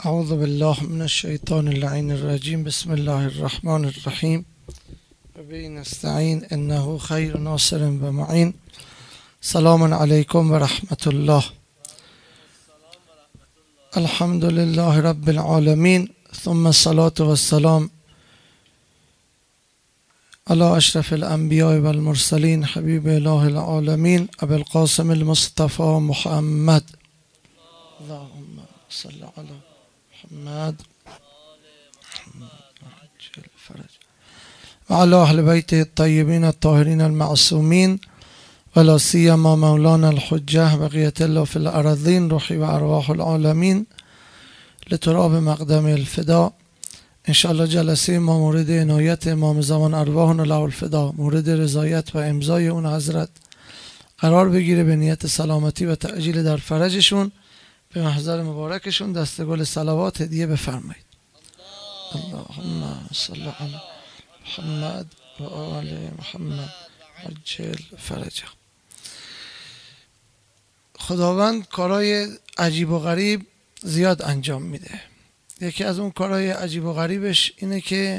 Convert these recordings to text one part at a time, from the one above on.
اعوذ بالله من الشیطان اللعین الرجیم. بسم الله الرحمن الرحیم و به نستعین انه خیر ناصر و معین. سلام علیکم و رحمت الله. الحمد لله رب العالمین ثم الصلاة والسلام علی اشرف الانبیاء و المرسلین حبیب اله العالمین ابی القاسم المصطفى محمد. اللهم صل علی محمد و علی اهل بیته الطیبین الطاهرین المعصومین و لا سیما مولانا الحجه بقیت الله فی الارضین روحی و ارواح العالمین لتراب مقدم الفدا. انشاءالله جلسه ما مورد عنایت امام زمان ارواحنا له الفدا، مورد رضایت و امضای اون حضرت قرار بگیره به نیت سلامتی و تعجیل در فرجشون. به محضر مبارکشون دست گل صلوات هدیه بفرمایید. اللهم صل علی محمد و آل محمد عجل فرجه. خداوند کارهای عجیب و غریب زیاد انجام میده. یکی از اون کارهای عجیب و غریبش اینه که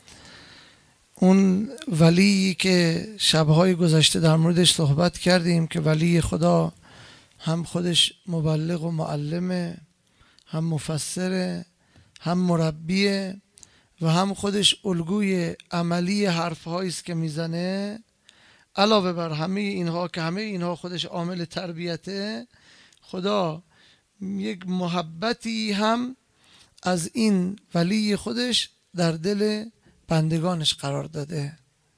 اون ولی که شبهای گذشته در موردش صحبت کردیم که ولی خدا هم خودش مبلغ و معلمه، هم مفسره، هم مربیه و هم خودش الگوی عملی حرفهایی است که میزنه. علاوه بر همه اینها که همه اینها خودش عامل تربیته، خدا یک محبتی هم از این ولی خودش در دل بندگانش قرار داده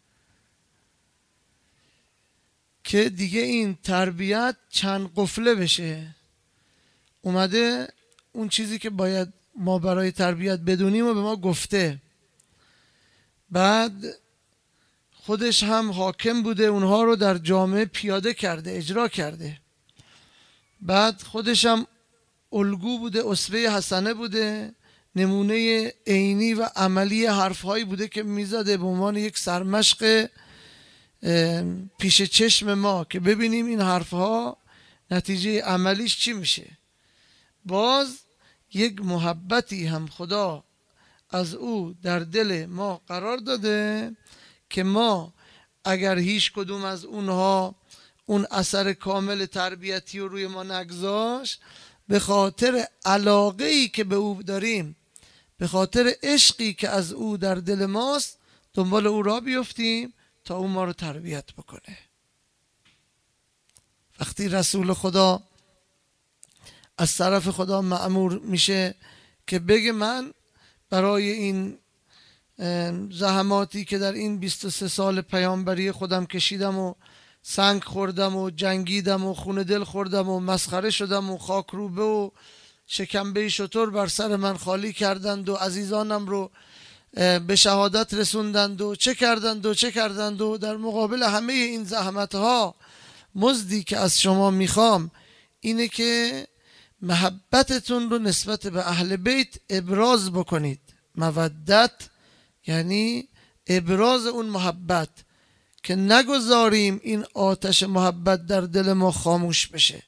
که دیگه این تربیت چند قفله بشه. اومده اون چیزی که باید ما برای تربیت بدونیم و به ما گفته، بعد خودش هم حاکم بوده اونها رو در جامعه پیاده کرده، اجرا کرده، بعد خودش هم الگو بوده، اسوه حسنه بوده، نمونه عینی و عملی حرفهایی بوده که میزده به عنوان یک سرمشق پیش چشم ما که ببینیم این حرفها نتیجه عملیش چی میشه. باز یک محبتی هم خدا از او در دل ما قرار داده که ما اگر هیچ کدوم از اونها اون اثر کامل تربیتی رو روی ما نگذاشت، به خاطر علاقه‌ای که به او داریم، به خاطر عشقی که از او در دل ماست، دنبال او را بیفتیم تا او ما رو تربیت بکنه. وقتی رسول خدا از طرف خدا مأمور میشه که بگه من برای این زحماتی که در این 23 سال پیامبری خودم کشیدم و سنگ خوردم و جنگیدم و خون دل خوردم و مسخره شدم و خاکروبه و شکمبه شتر بر سر من خالی کردند و عزیزانم رو به شهادت رسوندند و چه کردند و در مقابل همه این زحمتها مزدی که از شما میخوام اینه که محبتتون رو نسبت به اهل بیت ابراز بکنید. مودت یعنی ابراز اون محبت، که نگذاریم این آتش محبت در دل ما خاموش بشه،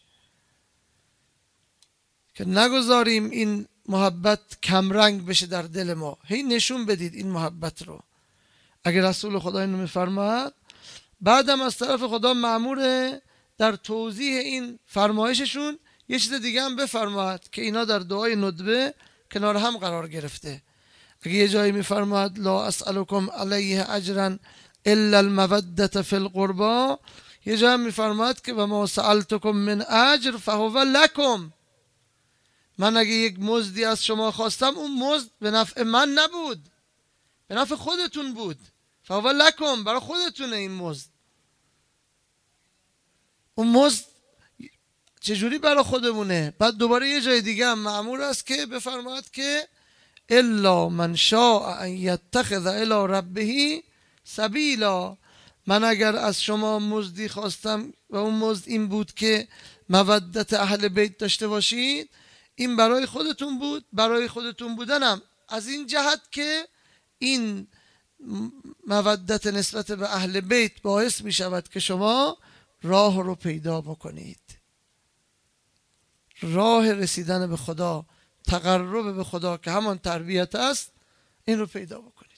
که نگذاریم این محبت کمرنگ بشه در دل ما. هی نشون بدید این محبت رو. اگر رسول خدا اینو میفرماد، بعدم از طرف خدا مأموره در توضیح این فرمایششون یه چیز دیگه هم بفرماد که اینا در دعای ندبه کنار هم قرار گرفته. اگه یه جایی میفرماد لا اسألکم علیه اجرا الا المودة فی القربا، یه جایی میفرماد که و ما سألتکم من اجر فهو لکم. من اگه یک مزدی از شما خواستم، اون مزد به نفع من نبود، به نفع خودتون بود. فهو لکم، برای خودتونه این مزد. اون مزد چجوری برای خودمونه؟ بعد دوباره یه جای دیگه هم مأمور است که بفرماید که الا من شاء ان یتخذ الی ربه سبیلا. من اگر از شما مزدی خواستم و اون مزد این بود که مودت اهل بیت داشته باشید، این برای خودتون بود. برای خودتون بودنم از این جهت که این مودت نسبت به اهل بیت باعث می شود که شما راه رو پیدا بکنید. راه رسیدن به خدا تقرب به خدا که همان تربیت است، این رو پیدا بکنید.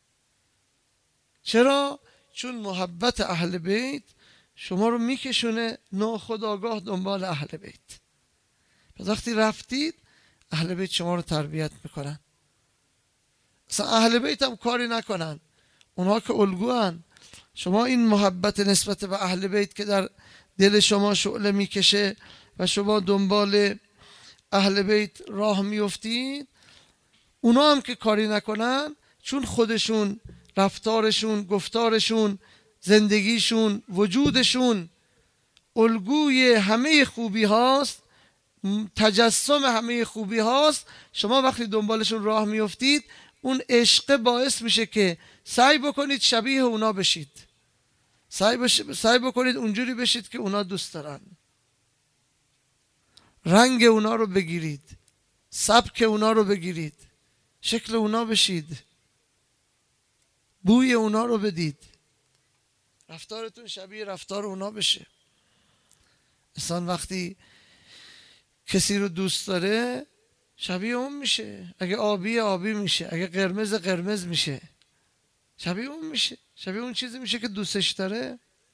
چرا؟ چون محبت اهل بیت شما رو میکشونه ناخودآگاه دنبال اهل بیت. پس وقتی رفتید اهل بیت شما رو تربیت میکنن. اصلا اهل بیت هم کاری نکنن، اونها که الگوان. شما این محبت نسبت به اهل بیت که در دل شما شعله میکشه و شما دنبال اهل بیت راه میفتید، اونا هم که کاری نکنن، چون خودشون، رفتارشون، گفتارشون، زندگیشون، وجودشون الگوی همه خوبی هاست، تجسم همه خوبی هاست، شما وقتی دنبالشون راه میفتید اون عشق باعث میشه که سعی بکنید شبیه اونا بشید، سعی بکنید اونجوری بشید که اونا دوست دارن، رنگ اونا رو بگیرید، سبک اونا رو بگیرید، شکل اونا بشید، بوی اونا رو بدید، رفتارتون شبیه رفتار اونا بشه. انسان وقتی کسی رو دوست داره شبیه اون میشه. اگه آبی میشه، اگه قرمز میشه، شبیه اون میشه، شبیه اون چیزی میشه که دوستش داره.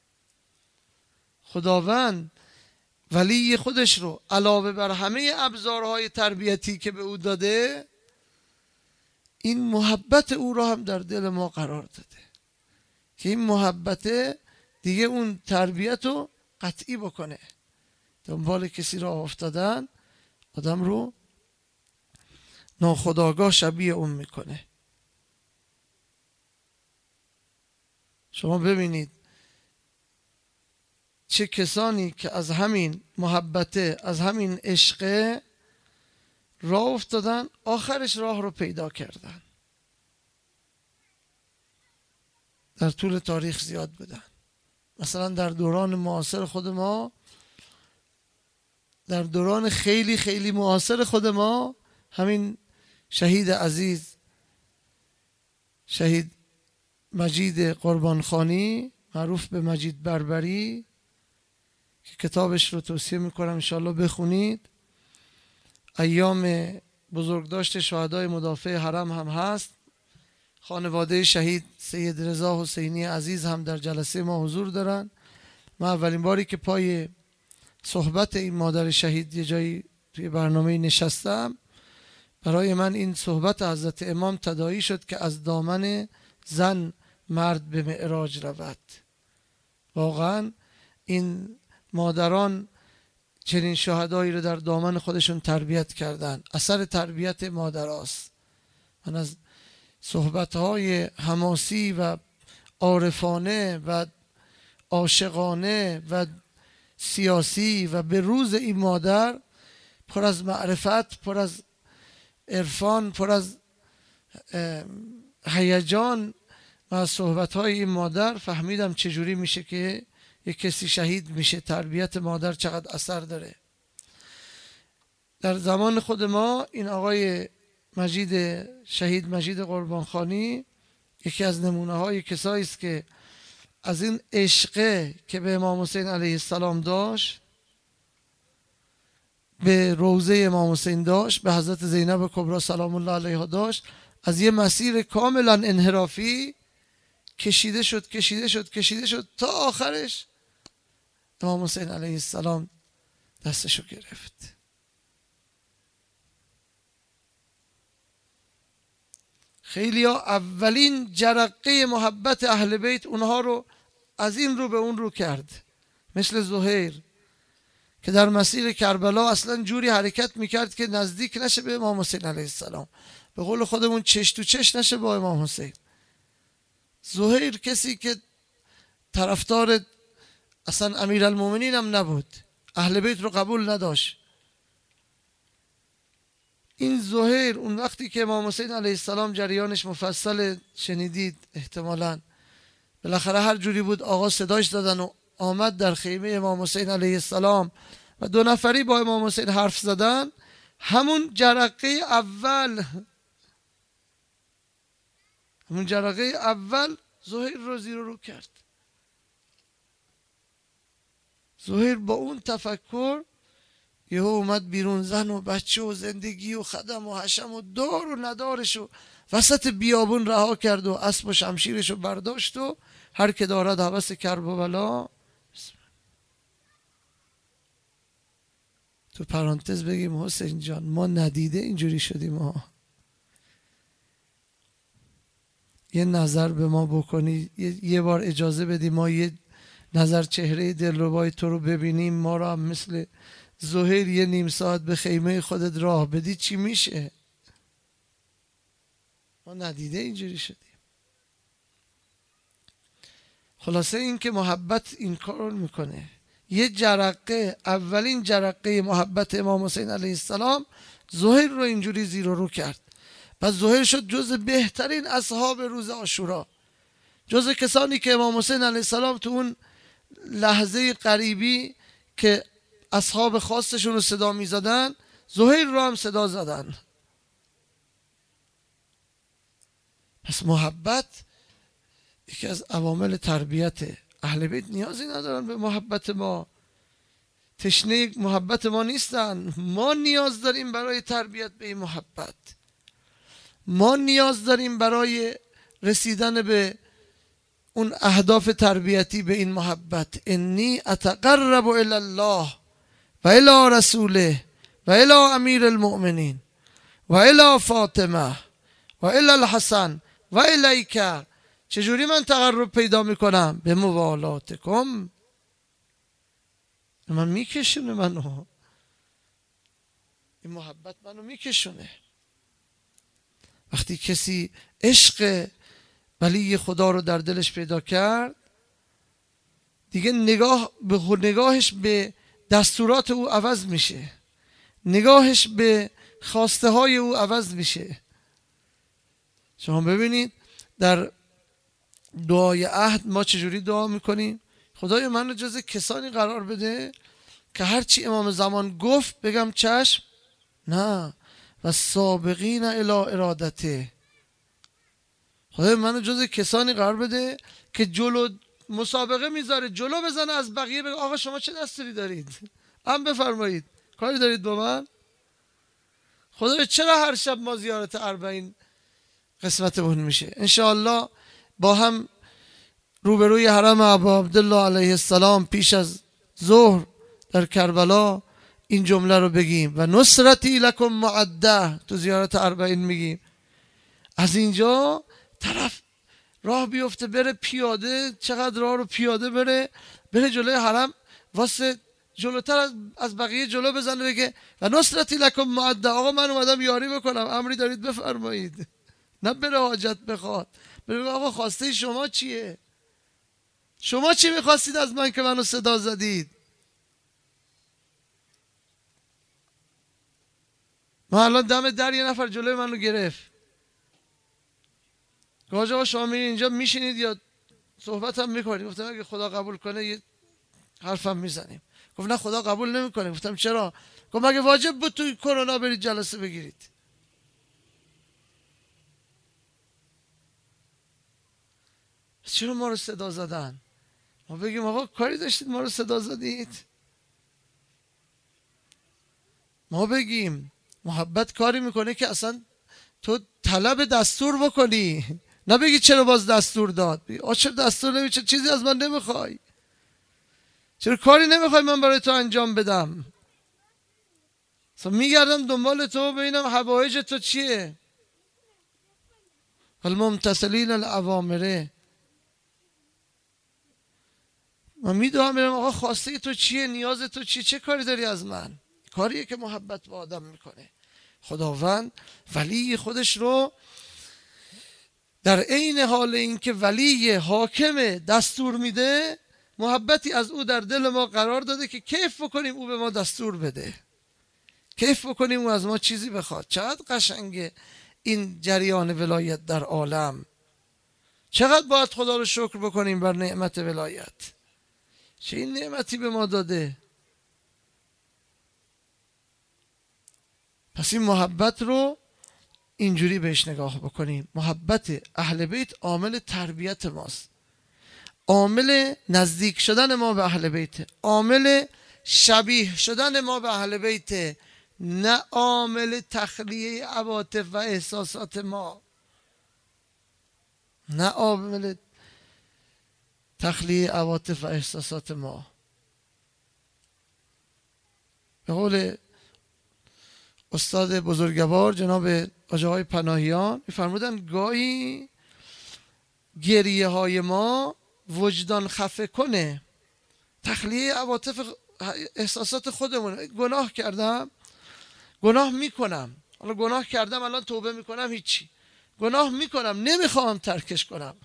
خداوند ولی خودش رو علاوه بر همه ابزارهای تربیتی که به او داده، این محبت او را هم در دل ما قرار داده که این محبت دیگه اون تربیت رو قطعی بکنه. دنبال کسی را افتادن آدم رو ناخودآگاه شبیه اون میکنه. شما ببینید چه کسانی که از همین محبته، از همین عشق راه افتادن، آخرش راه رو پیدا کردن. در طول تاریخ زیاد بودن. مثلا در دوران معاصر خود ما، در دوران خیلی خیلی معاصر خود ما، همین شهید عزیز، شهید مجید قربانخانی، معروف به مجید بربری، که کتابش رو توصیه میکنم انشاءالله بخونید. ایام بزرگداشت شهدای مدافع حرم هم هست. خانواده شهید سید رضا حسینی عزیز هم در جلسه ما حضور دارن. من اولین باری که پای صحبت این مادر شهید یه جایی توی برنامه نشستم، برای من این صحبت حضرت امام تداعی شد که از دامن زن مرد به معراج رود. واقعا این مادران چنین شهدایی رو در دامن خودشون تربیت کردن. اثر تربیت مادراست. من از صحبت‌های حماسی و عارفانه و عاشقانه و سیاسی و به روز این مادر، پر از معرفت، پر از عرفان، پر از هیجان، و از صحبت‌های این مادر فهمیدم چجوری میشه که یک کسی شهید میشه. تربیت مادر چقدر اثر داره. در زمان خود ما این آقای شهید مجید قربانخانی یکی از نمونه های کسایی است که از این عشقه که به امام حسین علیه السلام داشت، به روضه امام حسین داشت، به حضرت زینب کبری سلام الله علیها داشت، از یه مسیر کاملا انحرافی کشیده شد تا آخرش امام حسین علیه السلام دستشو گرفت. خیلی ها اولین جرقه محبت اهل بیت اونها رو از این رو به اون رو کرد، مثل زهیر که در مسیر کربلا اصلا جوری حرکت میکرد که نزدیک نشه به امام حسین علیه السلام، به قول خودمون چش تو چش نشه با امام حسین. زهیر کسی که طرفدار اصلا امیرالمومنین هم نبود، اهل بیت رو قبول نداشت. این زهیر اون وقتی که امام حسین علیه السلام جریانش مفصل شنیدید احتمالاً، بالاخره هر جوری بود آقا صداش دادن و آمد در خیمه امام حسین علیه السلام و دو نفری با امام حسین حرف زدن. همون جرقه اول زهیر رو زیر رو کرد. زهیر با اون تفکر یهو اومد بیرون، زن و بچه و زندگی و خدم و حشم و دار و ندارش و وسط بیابون رها کرد و اسب و شمشیرش رو برداشت و هر که دارد هوس کربلا. تو پرانتز بگیم حسین جان ما ندیده اینجوری شدیم ها. یه نظر به ما بکنی، یه بار اجازه بدی ما یه نظر چهره دلربای تو رو ببینیم، ما رو هم مثل زهیر یه نیم ساعت به خیمه خودت راه بدی چی میشه؟ ما ندیده اینجوری شدیم. خلاصه این که محبت این کار رو میکنه. یه جرقه، اولین جرقه محبت امام حسین علیه السلام زهیر رو اینجوری زیر و رو کرد. پس زهیر شد جز بهترین اصحاب روز عاشورا، جز کسانی که امام حسین علیه السلام تو اون لحظه قریبی که اصحاب خاصشون رو صدا می زدن، زهیر رو هم صدا زدن. پس محبت یکی از عوامل تربیته. اهل بیت نیازی ندارن به محبت ما، تشنه محبت ما نیستن. ما نیاز داریم برای تربیت به این محبت، ما نیاز داریم برای رسیدن به اون اهداف تربیتی به این محبت. انی اتقرب الی الله و الی رسوله و الی امیر المؤمنین و الی فاطمه و الی الحسن و الیک. چجوری من تقرب پیدا میکنم؟ به موالاتکم. من میکشونه، منو این محبت منو میکشونه. وقتی کسی عشق ولی خدا رو در دلش پیدا کرد، دیگه نگاهش به دستورات او عوض میشه، نگاهش به خواسته های او عوض میشه. شما ببینید در دعای عهد ما چجوری دعا میکنیم؟ خدای من رو جز کسانی قرار بده که هرچی امام زمان گفت بگم چشم، نه و سابقین الی ارادته. خدای منو جز کسانی قرار بده که جلو مسابقه میذاره، جلو بزنه از بقیه، بگه آقا شما چه دستوری دارید؟ هم بفرمایید، کاری دارید با من؟ خدای چرا هر شب ما زیارت 40 قسمتمون میشه؟ انشاءالله با هم روبروی حرم ابا عبدالله علیه السلام پیش از ظهر در کربلا این جمله رو بگیم و نصرتی لکم معده. تو زیارت 40 میگیم. از اینجا طرف راه بیفته بره پیاده، چقدر راه رو پیاده بره جلوی حرم، واسه جلوتر از بقیه جلو بزنه بگه و نصرتی لکم معده، آقا من اومدم یاری بکنم، امری دارید بفرمایید. نه بره حاجت بخواد، بره آقا خواسته شما چیه؟ شما چی میخواستید از من که منو صدا زدید؟ من الان دم در یه نفر جلوی منو گرفت، گفت آقا شما میرین اینجا میشینید یا صحبت هم میکنید؟ گفتم اگه خدا قبول کنه یه حرفم میزنیم. گفت نه خدا قبول نمیکنه. گفتم چرا؟ گفت مگه واجب بود توی کرونا برید جلسه بگیرید؟ چرا ما رو صدا زدن؟ ما بگیم آقا کاری داشتید ما رو صدا زدید؟ ما بگیم محبت کاری میکنه که اصلا تو طلب دستور بکنی، نه بگی چرا باز دستور داد. چرا دستور نمیشه؟ چیزی از من نمیخوای؟ چرا کاری نمیخوای من برای تو انجام بدم؟ میگردم دنبال تو ببینم حوایج تو چیه. الممتثلین الاوامره. من میدونم میرم آقا خواسته تو چیه، نیاز تو چیه، چه کاری داری از من؟ کاریه که محبت با آدم میکنه. خداوند ولی خودش رو در عین حال اینکه ولی حاکم دستور میده، محبتی از او در دل ما قرار داده که کیف بکنیم او به ما دستور بده، کیف بکنیم او از ما چیزی بخواد. چقدر قشنگه این جریان ولایت در عالم. چقدر باید خدا رو شکر بکنیم بر نعمت ولایت. چه این نعمتی به ما داده. پس این محبت رو اینجوری بهش نگاه بکنیم. محبت اهل بیت عامل تربیت ماست، عامل نزدیک شدن ما به اهل بیت، عامل شبیه شدن ما به اهل بیت، نه عامل تخلیه عواطف و احساسات ما، نه عامل تخلیه عواطف و احساسات ما. به قول استاد بزرگوار جناب آقای پناهیان می‌فرمودن گاهی گریه های ما وجدان خفه کنه، تخلیه عواطف احساسات خودمون. گناه کردم، گناه میکنم، حالا گناه کردم الان توبه میکنم، هیچی، گناه میکنم نمیخوام ترکش کنم،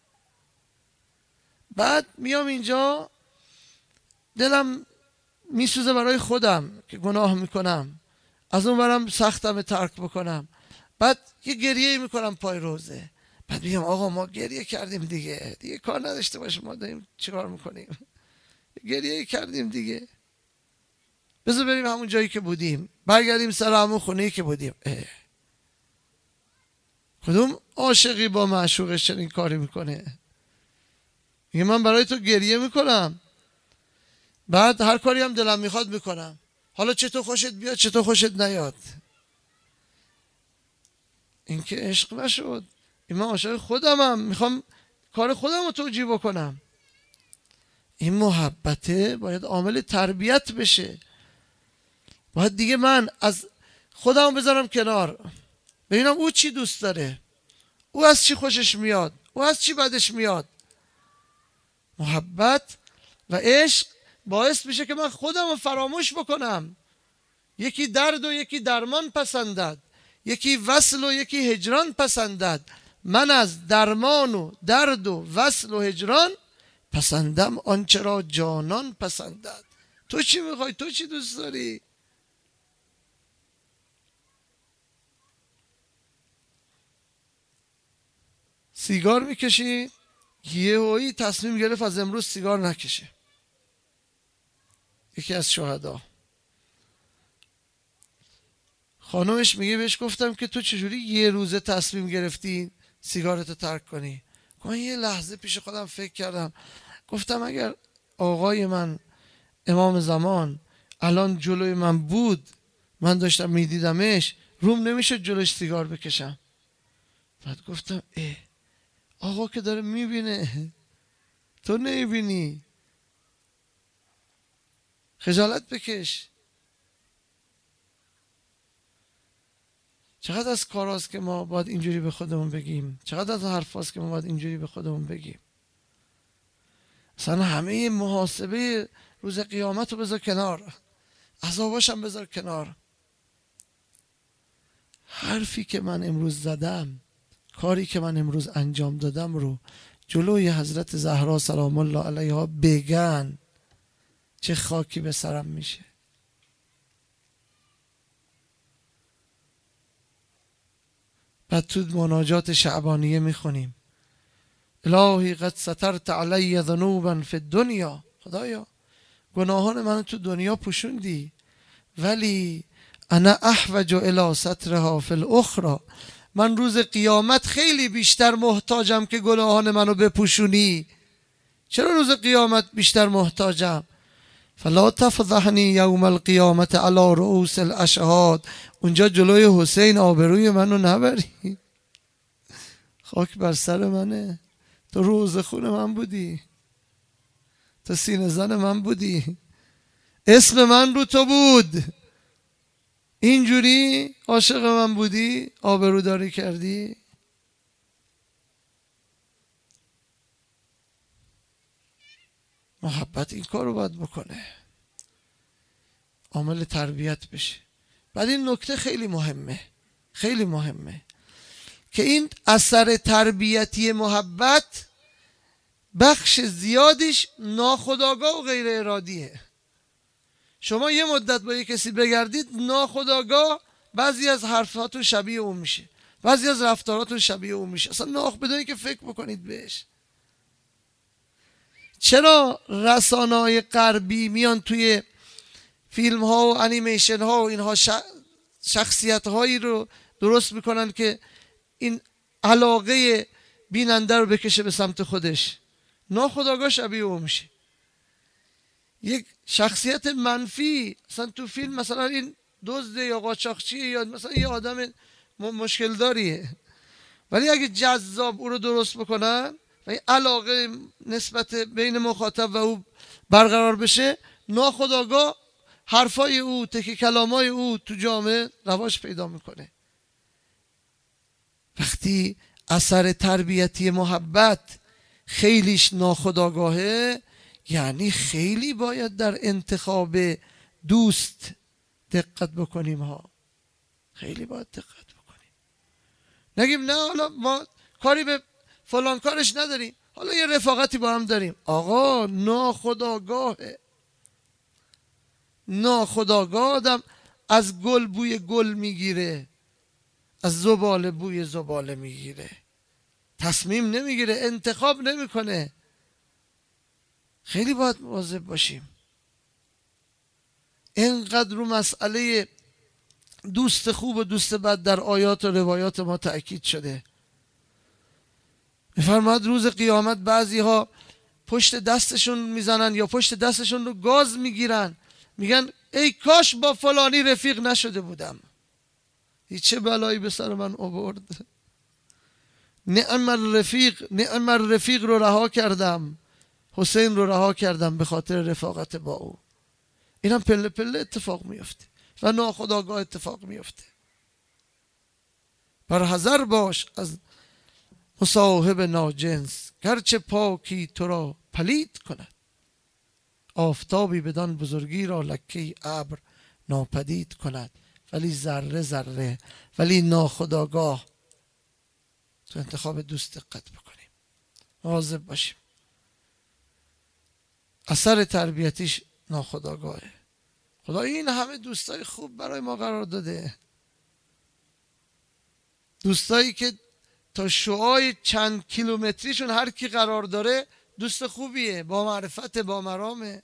بعد میام اینجا دلم میسوزه برای خودم که گناه میکنم، از اون برم سختم ترک بکنم، بعد یه گریه میکنم پای روزه، بعد میگم آقا ما گریه کردیم دیگه کار نداشته باشیم، ما داریم چیکار میکنیم، گریه کردیم دیگه، بذار بریم همون جایی که بودیم، برگردیم سر همون خونه‌ای که بودیم. کدوم عاشقی با معشوقش چنین کاری میکنه؟ میگه من برای تو گریه میکنم، بعد هر کاری هم دلم میخواد میکنم، حالا چه تو خوشت بیاد چه تو خوشت نیاد. این که عشق نشد. این من عاشق خودمم، میخوام کار خودم رو توجیه بکنم. این محبته باید عامل تربیت بشه. باید دیگه من از خودم بذارم کنار، ببینم او چی دوست داره، او از چی خوشش میاد، او از چی بدش میاد. محبت و عشق باعث میشه که من خودم رو فراموش بکنم. یکی درد و یکی درمان پسندد، یکی وصل و یکی هجران پسندد. من از درمان و درد و وصل و هجران پسندم آنچه را جانان پسندد. تو چی میخوای؟ تو چی دوست داری؟ سیگار میکشی، یهویی تصمیم گرفت از امروز سیگار نکشه. یکی از شهدا خانمش میگه بهش گفتم که تو چجوری یه روزه تصمیم گرفتی سیگارتو ترک کنی؟ من یه لحظه پیش خودم فکر کردم، گفتم اگر آقای من امام زمان الان جلوی من بود، من داشتم میدیدمش، روم نمیشد جلوش سیگار بکشم. بعد گفتم آقا که داره میبینه، تو نمیبینی، خجالت بکش. چقدر از کاراست که ما باید اینجوری به خودمون بگیم، چقدر از حرفاست که ما باید اینجوری به خودمون بگیم. اصلا همه محاسبه روز قیامت رو بذار کنار، عذاباش هم بذار کنار. حرفی که من امروز زدم، کاری که من امروز انجام دادم رو جلوی حضرت زهرا سلام الله علیها بگن، چه خاکی به سرم میشه. بعد تو مناجات شعبانیه میخونیم الهی قد سترت علی ذنوبا فی الدنیا، خدایا گناهان من تو دنیا پوشوندی، ولی انا احوج الی سترها فی الاخرى، من روز قیامت خیلی بیشتر محتاجم که گناهان منو بپوشونی. چرا روز قیامت بیشتر محتاجم؟ فلا تفضحنی یوم القیامت علی رؤوس الاشهاد، اونجا جلوی حسین آبروی منو نبری. خاک بر سر منه، تو روز خون من بودی، تو سینه زن من بودی، اسم من رو تو بود، اینجوری عاشق من بودی، آبروداری کردی. محبت این کار رو باید بکنه، عامل تربیت بشه. بعد این نکته خیلی مهمه، خیلی مهمه که این اثر تربیتی محبت بخش زیادیش ناخودآگاه و غیر ارادیه. شما یه مدت با یه کسی بگردید، ناخودآگاه بعضی از حرفاتون شبیه اون میشه، بعضی از رفتاراتون شبیه اون میشه، اصلا بدونی که فکر بکنید بهش. چرا رسانه‌های غربی میان توی فیلم ها و انیمیشن ها و اینها شخصیت هایی رو درست میکنن که این علاقه بیننده رو بکشه به سمت خودش؟ ناخودآگاه شبیه اون میشه. یک شخصیت منفی، مثلا تو فیلم مثلا این دزد یا قاچاقچیه یا مثلا یه آدم مشکل داریه، ولی اگه جذاب او رو درست بکنن و این علاقه نسبت بین مخاطب و او برقرار بشه، ناخودآگاه حرفای او، تکی کلامای او تو جامعه رواج پیدا میکنه. وقتی اثر تربیتی محبت خیلیش ناخودآگاهه، یعنی خیلی باید در انتخاب دوست دقت بکنیم ها، خیلی باید دقت بکنیم. نگیم نه حالا ما کاری به فلان کارش نداریم، حالا یه رفاقتی با هم داریم. آقا ناخودآگاهه، ناخودآگاه آدم از گل بوی گل میگیره، از زباله بوی زباله میگیره، تصمیم نمیگیره، انتخاب نمیکنه. خیلی باید مواظب باشیم. اینقدر رو مسئله دوست خوب و دوست بد در آیات و روایات ما تأکید شده. میفرماد روز قیامت بعضی ها پشت دستشون میزنن یا پشت دستشون رو گاز میگیرن، میگن ای کاش با فلانی رفیق نشده بودم، هیچ چه بلایی به سر من آورد، نعم الرفیق رو رها کردم، حسین رو رها کردم به خاطر رفاقت با او. این هم پله پله اتفاق میفته و ناخودآگاه اتفاق میفته. بر حذر باش از مصاحب ناجنس، گرچه پاکی تو را پلید کند، آفتابی بدان بزرگی را لکه ابر ناپدید کند. ولی ذره ذره، ولی ناخودآگاه تو انتخاب دوست دقت بکنیم، مواظب باشیم. اثر تربیتیش ناخودآگاهه. خدا این همه دوستای خوب برای ما قرار داده، دوستایی که تا شعاع چند کیلومتریشون هر کی قرار داره دوست خوبیه، با معرفت، با مرامه.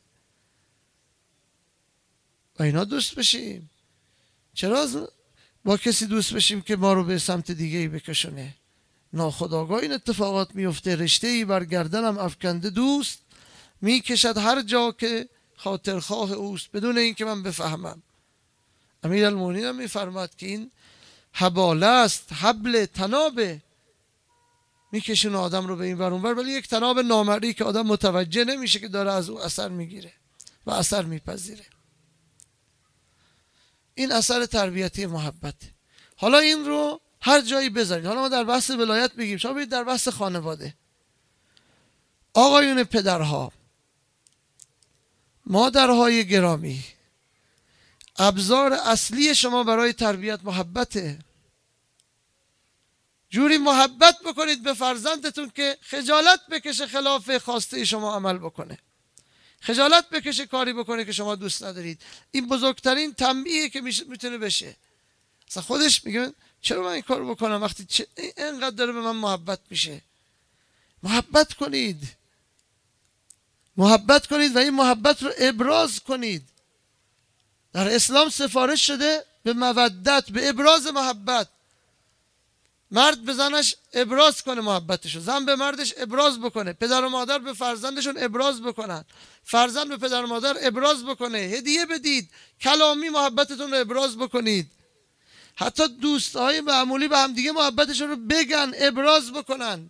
با اینا دوست بشیم. چرا با کسی دوست بشیم که ما رو به سمت دیگه ای بکشونه؟ ناخودآگاه این اتفاقات میفته. رشته ای بر گردنم افکنده دوست، میکشد هر جا که خاطرخواه اوست، بدون اینکه من بفهمم. امیرالمومنین هم میفرماد که این حباله است، حبل تنابه، میکشونه آدم رو به این ور اون ور، ولی یک تناب نامرئی که آدم متوجه نمیشه که داره از او اثر میگیره و اثر میپذیره. این اثر تربیتی محبت. حالا این رو هر جایی بذارید. حالا ما در بحث ولایت بگیم، شما برید در بحث خانواده. آقایون پدرها، مادرهای گرامی، ابزار اصلی شما برای تربیت محبته. جوری محبت بکنید به فرزندتون که خجالت بکشه خلاف خواسته شما عمل بکنه، خجالت بکشه کاری بکنه که شما دوست ندارید. این بزرگترین تنبیهی که میتونه بشه. اصلا خودش میگه چرا من این کار بکنم وقتی اینقدر داره به من محبت میشه؟ محبت کنید، محبت کنید و این محبت رو ابراز کنید. در اسلام سفارش شده به مودت، به ابراز محبت. مرد به زنش ابراز کنه محبتشو، زن به مردش ابراز بکنه، پدر و مادر به فرزندشون ابراز بکنن، فرزند به پدر و مادر ابراز بکنه، هدیه بدید، کلامی محبتتون رو ابراز بکنید. حتی دوستهای معمولی به هم دیگه محبتشون رو بگن، ابراز بکنن.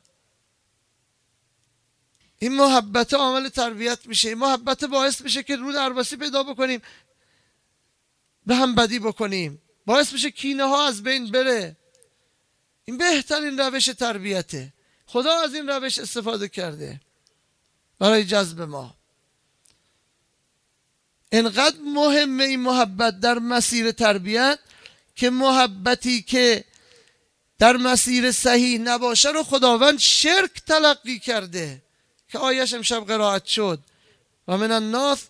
این محبت عامل تربیت میشه. این محبت باعث میشه که رو درباسی پیدا بکنیم، به هم بدی بکنیم، باعث میشه کینه ها از بین بره. این بهترین روش تربیته. خدا از این روش استفاده کرده برای جذب ما. انقدر مهمه این محبت در مسیر تربیت که محبتی که در مسیر صحیح نباشه رو خداوند شرک تلقی کرده که آیش امشب قرائت شد. و من الناس،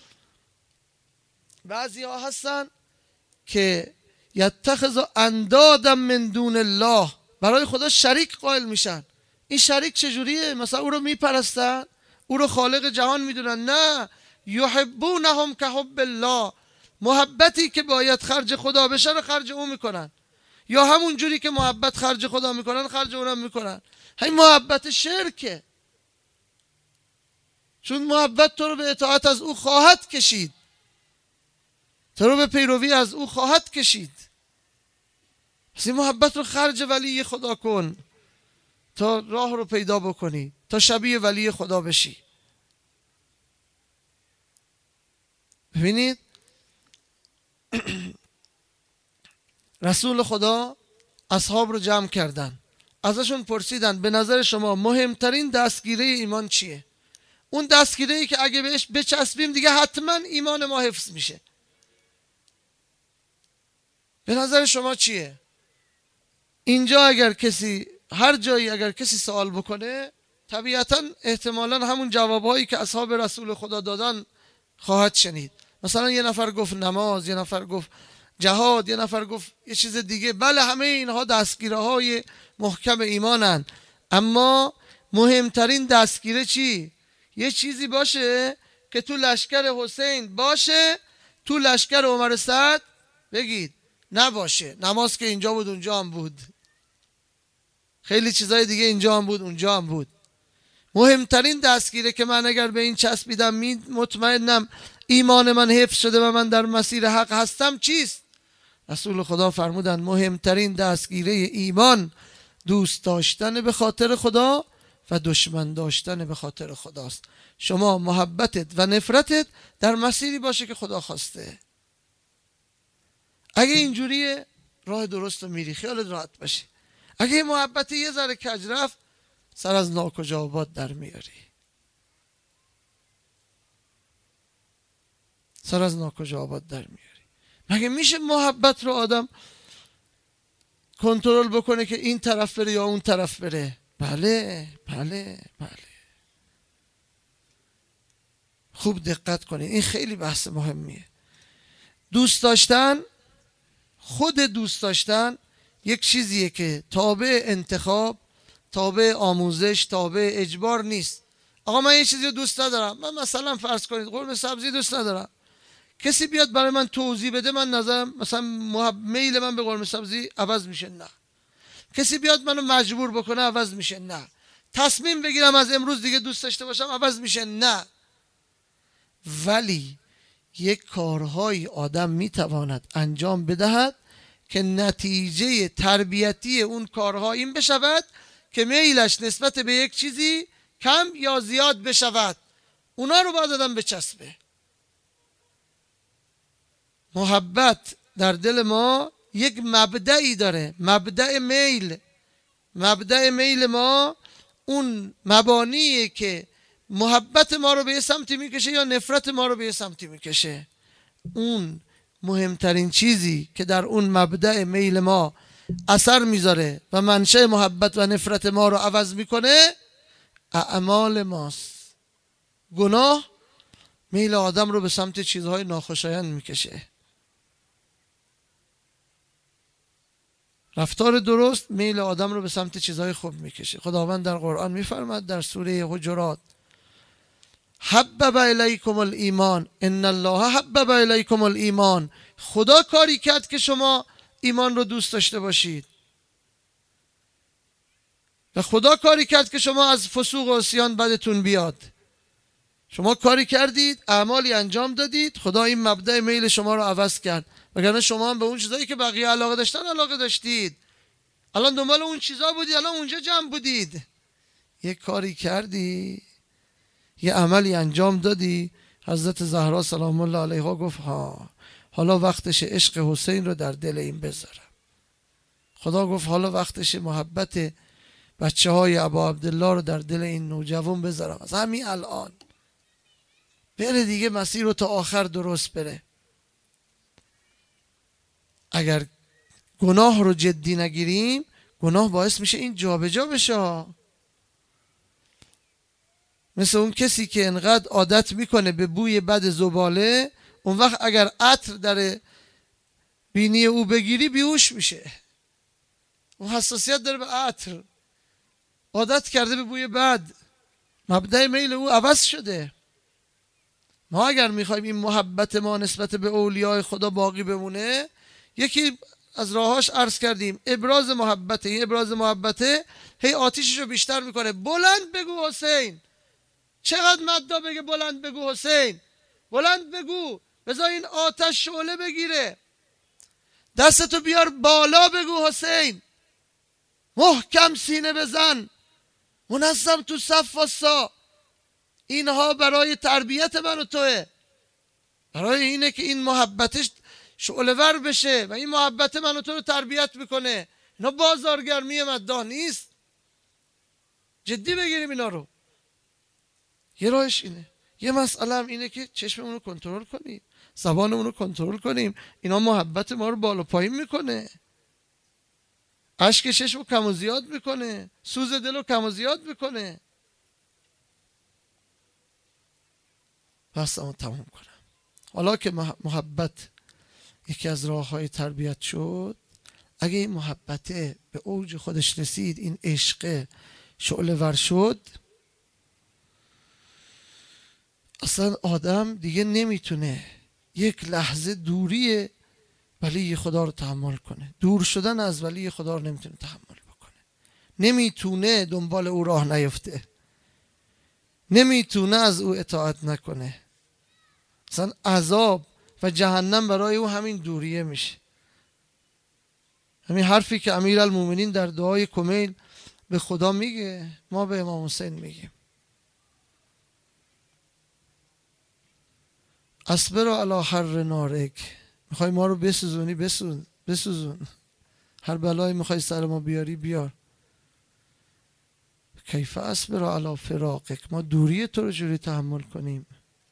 بعضی ها هستن که یتخذ اندادا من دون الله، برای خدا شریک قائل میشن. این شریک چجوریه؟ مثلا او رو میپرستن، او رو خالق جهان میدونن. نه، یحبونهم که حب الله، محبتی که باید خرج خدا بشه رو خرج او میکنن، یا همون جوری که محبت خرج خدا میکنن خرج اونم میکنن. همین محبت شرکه. چون محبت تو رو به اطاعت از او خواهد کشید، تو رو به پیروی از او خواهد کشید. پس این محبت رو خرج ولی خدا کن تا راه رو پیدا بکنی، تا شبیه ولی خدا بشی. ببینید رسول خدا اصحاب رو جمع کردن، ازشون پرسیدن به نظر شما مهمترین دستگیره ایمان چیه؟ اون دستگیره ای که اگه بهش بچسبیم دیگه حتما ایمان ما حفظ میشه. به نظر شما چیه؟ اینجا اگر کسی، هر جایی اگر کسی سوال بکنه، طبیعتا احتمالا همون جوابهایی که اصحاب رسول خدا دادن خواهد شنید. مثلا یه نفر گفت نماز، یه نفر گفت جهاد، یه نفر گفت یه چیز دیگه. بله همه اینها دستگیره های محکم ایمانن، اما مهمترین دستگیره چی؟ یه چیزی باشه که تو لشکر حسین باشه، تو لشکر عمر سعد بگید نباشه. نماز که اینجا بود اونجا هم بود، خیلی چیزای دیگه اینجا هم بود اونجا هم بود. مهمترین دستگیره که من اگر به این چسبیدم مطمئنم ایمان من حفظ شده و من در مسیر حق هستم چیست؟ رسول خدا فرمودن مهمترین دستگیره ایمان دوست داشتن به خاطر خدا و دشمن داشتن به خاطر خداست. شما محبتت و نفرتت در مسیری باشه که خدا خواسته. اگه اینجوریه راه درست رو میری، خیالت راحت باشه. اگه محبت یه ذره کج رفت، سر از ناکجا آباد در میاری، سر از ناکجا آباد در میاری. مگه میشه محبت رو آدم کنترل بکنه که این طرف بره یا اون طرف بره؟ بله بله بله. خوب دقت کنید، این خیلی بحث مهمیه. دوست داشتن، خود دوست داشتن یک چیزیه که تابع انتخاب، تابع آموزش، تابع اجبار نیست. آقا من یه چیزی رو دوست ندارم، من مثلا فرض کنید قرمه سبزی دوست ندارم، کسی بیاد برای من توضیح بده من نظرم مثلا میل من به قرمه سبزی عوض میشه؟ نه. کسی بیاد منو مجبور بکنه عوض میشه؟ نه. تصمیم بگیرم از امروز دیگه دوست داشته باشم عوض میشه؟ نه. ولی یک کارهای آدم میتواند انجام بدهد که نتیجه تربیتی اون کارها این بشود که میلش نسبت به یک چیزی کم یا زیاد بشود. اونا رو باید آدم بچسبه. محبت در دل ما یک مبدعی داره، مبدع میل. مبدع میل ما اون مبانیه که محبت ما رو به یه سمتی میکشه یا نفرت ما رو به یه سمتی میکشه. اون مهمترین چیزی که در اون مبدع میل ما اثر میذاره و منشأ محبت و نفرت ما رو عوض میکنه اعمال ماست. گناه میل آدم رو به سمت چیزهای ناخوشایند میکشه. رفتار درست میل آدم رو به سمت چیزهای خوب میکشه. خداوند در قرآن میفرماد در سوره حجرات حبب الیکم الایمان ان الله حبب الیکم الایمان. خدا کاری کرد که شما ایمان رو دوست داشته باشید و خدا کاری کرد که شما از فسوق و عصیان بدتون بیاد. شما کاری کردید، اعمالی انجام دادید، خدا این مبدأ میل شما رو عوض کرد. وگرنه شما هم به اون چیزایی که بقیه علاقه داشتن علاقه داشتید، الان دنبال اون چیزا بودید، الان اونجا جمع بودید. یک کاری کردی، یه عملی انجام دادی. حضرت زهرا سلام الله علیها گفت حالا وقتش عشق حسین رو در دل این بذارم. خدا گفت حالا وقتش محبت بچه های ابا عبدالله رو در دل این نوجوان بذارم. از همین الان بره دیگه، مسیر رو تا آخر درست بره. اگر گناه رو جدی نگیریم، گناه باعث میشه این جابجا بشه. مثل اون کسی که انقدر عادت میکنه به بوی بد زباله، اون وقت اگر عطر در بینی او بگیری بیهوش میشه. اون حساسیت داره به عطر، عادت کرده به بوی بد، مبدأ میل او عوض شده. ما اگر میخوایم این محبت ما نسبت به اولیاء خدا باقی بمونه، یکی از راهاش عرض کردیم ابراز محبته. این ابراز محبته هی آتیشش رو بیشتر میکنه. بلند بگو حسین، چقدر مددا بگه بلند بگو حسین، بلند بگو، بذار این آتش شعله بگیره. دستتو بیار بالا بگو حسین، محکم سینه بزن، منظم تو صف واسا. اینها برای تربیت من و توه، برای اینه که این محبتش شعله ور بشه و این محبت من و تو رو تربیت میکنه. اینا بازارگرمی مداح نیست، جدی بگیریم اینا رو. یه راهش اینه. یه مسئله هم اینه که چشممون رو کنترل کنیم، زبانمون رو کنترل کنیم. اینا محبت ما رو بالا پایین میکنه، اشک چشم رو کم و زیاد میکنه، سوز دل رو کم و زیاد میکنه. بحثمو تمام کنم. حالا که محبت یکی از راه‌های تربیت شد، اگه این محبت به اوج خودش رسید، این عشق شعله ور شد، اصلا آدم دیگه نمیتونه یک لحظه دوری ولی خدا رو تحمل کنه. دور شدن از ولی خدا رو نمیتونه تحمل بکنه، نمیتونه دنبال او راه نیفته، نمیتونه از او اطاعت نکنه. اصلا عذاب و جهنم برای او همین دوریه میشه. همین حرفی که امیرالمومنین در دعای کمیل به خدا میگه، ما به امام حسین میگیم: اصبر علی حر نارک. میخوای ما رو بسوزونی، بسوزون. هر بلایی میخوای سر ما بیاری بیار. کیف اصبر علی فراقک. ما دوری تو رو جوری تحمل کنیم؟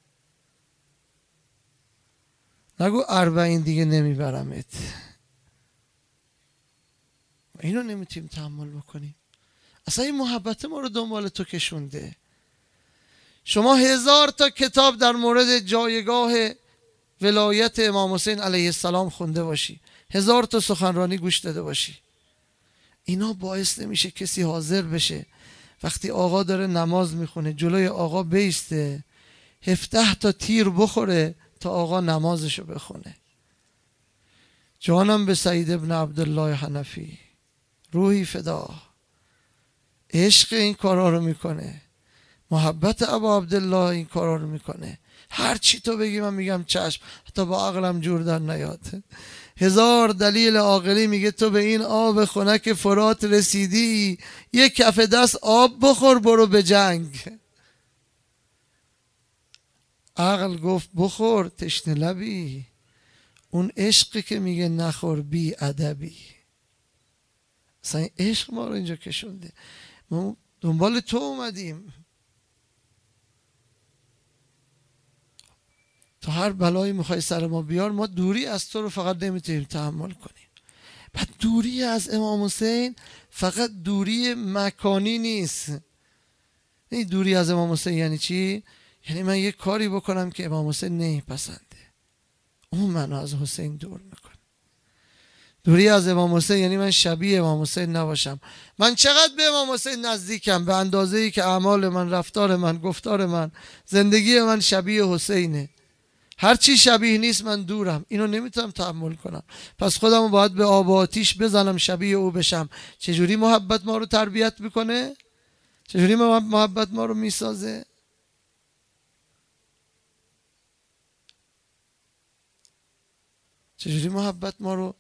نگو 40 دیگه نمیبرمت. اینو نمیتونیم تحمل بکنیم. اصلا این محبت ما رو دنبال تو کشونده. شما 1000 تا کتاب در مورد جایگاه ولایت امام حسین علیه السلام خونده باشی، 1000 تا سخنرانی گوش داده باشی، اینا باعث نمیشه کسی حاضر بشه وقتی آقا داره نماز میخونه جلوی آقا بیسته 17 تا تیر بخوره تا آقا نمازشو بخونه. جانم به سعید ابن عبدالله حنفی، روحی فدا. عشق این کارا رو میکنه، محبت ابا عبدالله این کارا رو میکنه. هر چی تو بگی من میگم چشم، حتی با عقلم جور در نیاد. 1000 دلیل عاقلی میگه تو به این آب خنک فرات رسیدی، یک کف دست آب بخور برو به جنگ. عقل گفت بخور تشنه لبی، اون عشقی که میگه نخور بی ادبی. اصلا عشق ما رو اینجا کشونده. ما دنبال تو اومدیم، تو هر بلایی میخوای سر ما بیار، ما دوری از تو رو فقط نمیتونیم تحمل کنیم. بعد دوری از امام حسین فقط دوری مکانی نیست. این دوری از امام حسین یعنی چی؟ یعنی من یک کاری بکنم که امام حسین نمیپسنده، اون منو از حسین دور میکنه. دوری از امام حسین یعنی من شبیه امام حسین نباشم. من چقدر به امام حسین نزدیکم به اندازه‌ای که اعمال من، رفتار من، گفتار من، زندگی من شبیه حسینه. هر چی شبیه نیست من دورم، اینو نمیتونم تحمل کنم. پس خودمو باید به آب و آتیش بزنم شبیه او بشم. چجوری محبت ما رو تربیت میکنه؟ چجوری محبت ما رو میسازه؟ چجوری محبت ما رو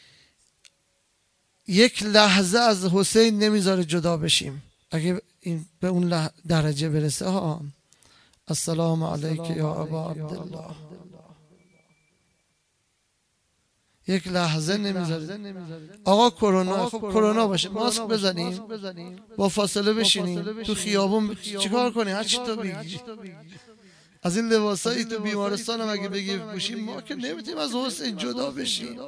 یک لحظه از حسین نمیذاره جدا بشیم. اگه این به اون درجه برسه ها. السلام علیک یا ابا عبدالله. یک لحظه نمیذاره. آقا کرونا، خب کرونا باشه ماسک بزنیم، با فاصله بشینیم، تو خیابون چیکار کنیم؟ هر چی تو بگی. از این لباسایی تو بیمارستان هم اگه بگی بپوشیم، ما که نمیتونیم از حسین جدا بشیم.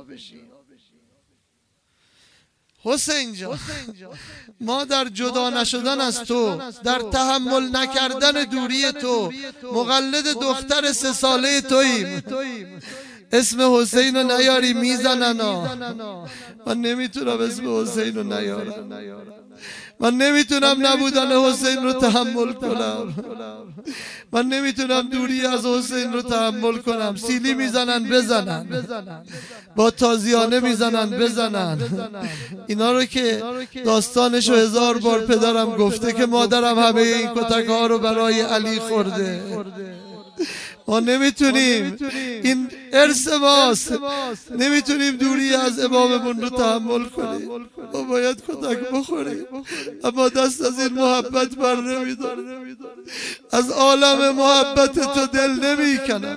حسین جان، ما در جدا نشدن از تو، در تحمل نکردن دوری تو، مقلد دختر 3 ساله توییم. اسم حسین رو نیاری میزنن. من نمیتونم اسم حسین رو نیارم. من نمیتونم نبودن حسین رو تحمل کنم. من نمیتونم دوری از حسین رو تحمل کنم. سیلی میزنن بزنن، با تازیانه میزنن بزنن. اینا رو که داستانشو 1000 بار پدرم گفته که مادرم همه این کتک ها رو برای علی خورده. ما نمیتونیم، این ارث ماست، نمیتونیم دوری از اماممون رو تحمل کنیم. ما باید کتک بخوریم، اما دست از این محبت بر نمیدارم. از عالم محبت تو دل نمیکنم،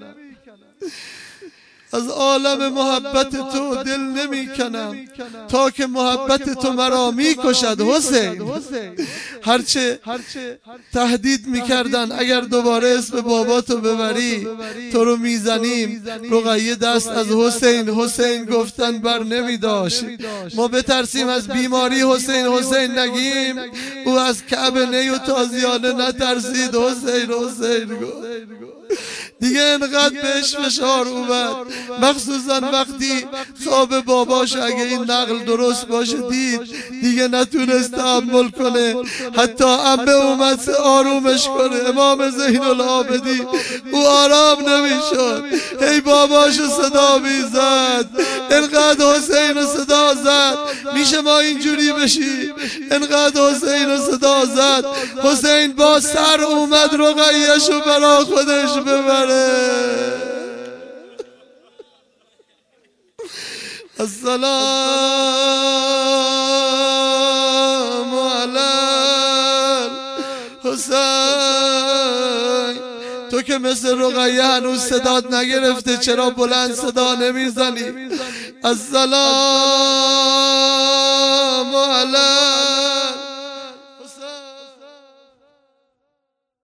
از عالم محبت تو دل نمیکنم تا که محبت تو مرا میکشد. حسین هرچه تهدید میکردن اگر دوباره اسم باباتو ببری تو رو میزنیم، رقیه دست از حسین گفتن بر نمیداشت. ما بترسیم از بیماری حسین نگیم، او از کعب نی و تازیانه نترسید. حسین گفت دیگه انقدر بهش فشار اومد، مخصوصا وقتی خواب باباش اگه این نقل درست باشه دید دیگه نتونست تحمل کنه. حتی عمه اومد آرومش کنه. امام زین العابدین او آرام نمیشد، هی باباشو صدا میزد، انقدر حسین رو صدا زد میشه ما اینجوری بشی، انقدر حسین رو صدا زد. حسین با سر اومد رقیه‌شو برا خودش ببره. السلام علی حسین. تو که مثل رقیه هنوز صدات نگرفته، چرا بلند صدا نمیزنی؟ السلام علی